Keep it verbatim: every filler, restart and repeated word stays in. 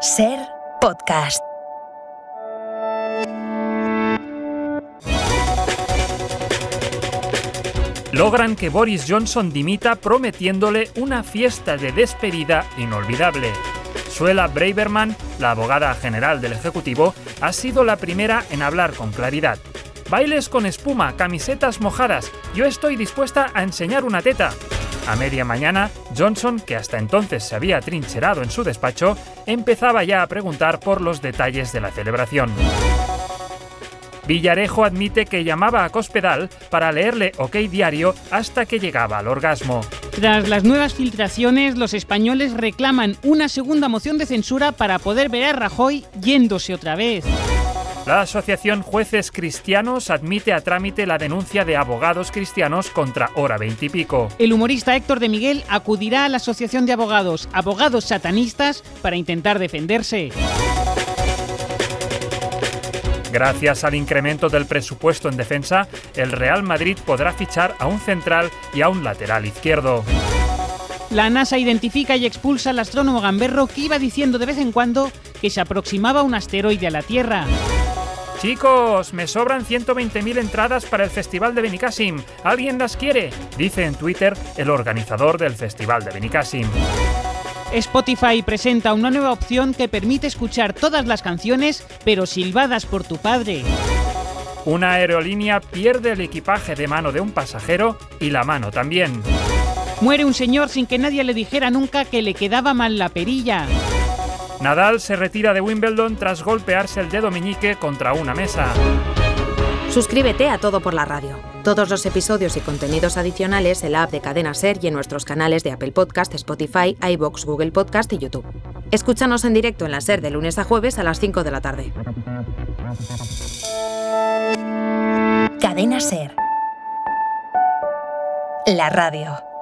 Ser Podcast. Logran que Boris Johnson dimita prometiéndole una fiesta de despedida inolvidable. Suella Braverman, la abogada general del Ejecutivo, ha sido la primera en hablar con claridad. Bailes con espuma, camisetas mojadas, yo estoy dispuesta a enseñar una teta. A media mañana, Johnson, que hasta entonces se había trincherado en su despacho, empezaba ya a preguntar por los detalles de la celebración. Villarejo admite que llamaba a Cospedal para leerle OK Diario hasta que llegaba al orgasmo. Tras las nuevas filtraciones, los españoles reclaman una segunda moción de censura para poder ver a Rajoy yéndose otra vez. La Asociación Jueces Cristianos admite a trámite la denuncia de abogados cristianos contra Hora Veintipico. El humorista Héctor de Miguel acudirá a la Asociación de Abogados, Abogados Satanistas, para intentar defenderse. Gracias al incremento del presupuesto en defensa, el Real Madrid podrá fichar a un central y a un lateral izquierdo. La NASA identifica y expulsa al astrónomo gamberro que iba diciendo de vez en cuando que se aproximaba un asteroide a la Tierra. Chicos, me sobran ciento veinte mil entradas para el Festival de Benicàssim. ¿Alguien las quiere?, dice en Twitter el organizador del Festival de Benicàssim. Spotify presenta una nueva opción que permite escuchar todas las canciones, pero silbadas por tu padre. Una aerolínea pierde el equipaje de mano de un pasajero y la mano también. Muere un señor sin que nadie le dijera nunca que le quedaba mal la perilla. Nadal se retira de Wimbledon tras golpearse el dedo meñique contra una mesa. Suscríbete a Todo por la Radio. Todos los episodios y contenidos adicionales en la app de Cadena Ser y en nuestros canales de Apple Podcast, Spotify, iVoox, Google Podcast y YouTube. Escúchanos en directo en la Ser de lunes a jueves a las cinco de la tarde. Cadena Ser. La radio.